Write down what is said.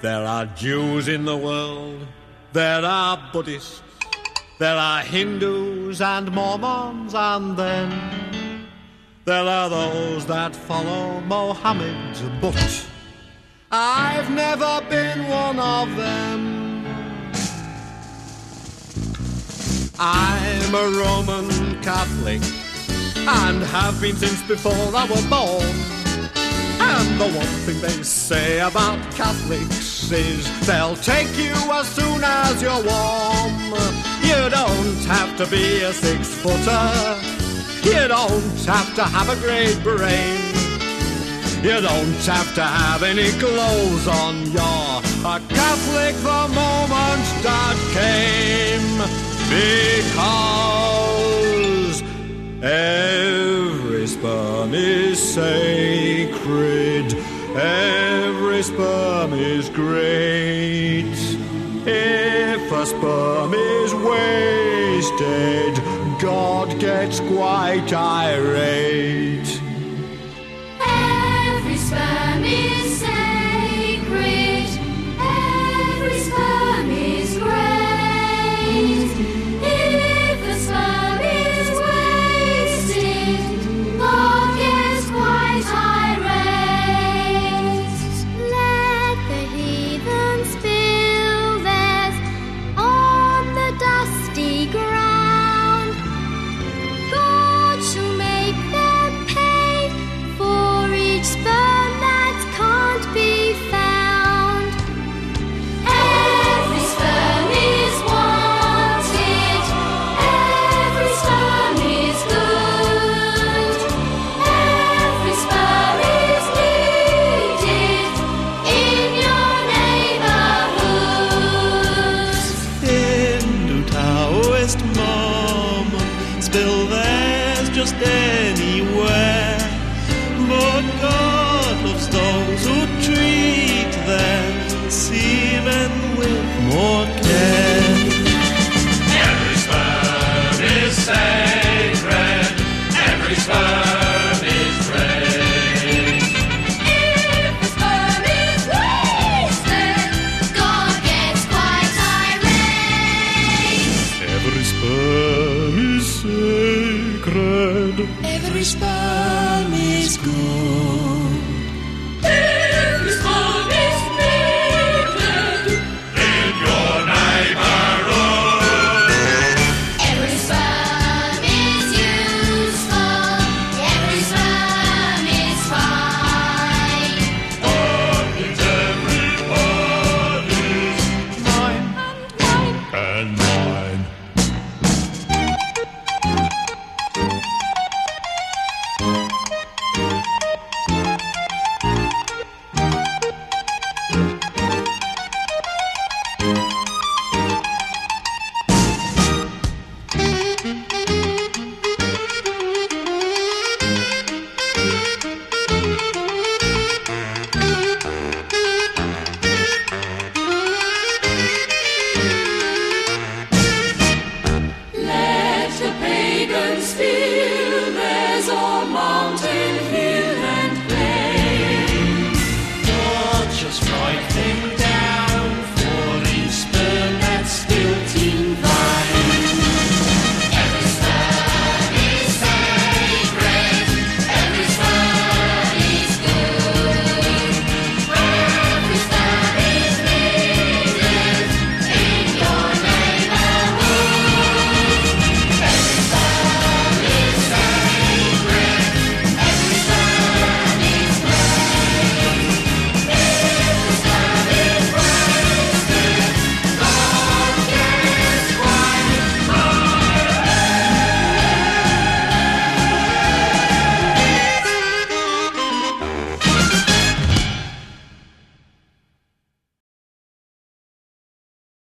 There are Jews in the world, there are Buddhists, there are Hindus and Mormons, and then there are those that follow Mohammed, but I've never been one of them. I'm a Roman Catholic and have been since before I was born. And the one thing they say about Catholics is they'll take you as soon as you're warm. You don't have to be a 6-footer. You don't have to have a great brain. You don't have to have any clothes on. You're a Catholic the moment that came. Because every sperm is sacred, every sperm is great. If a sperm is wasted, God gets quite irate.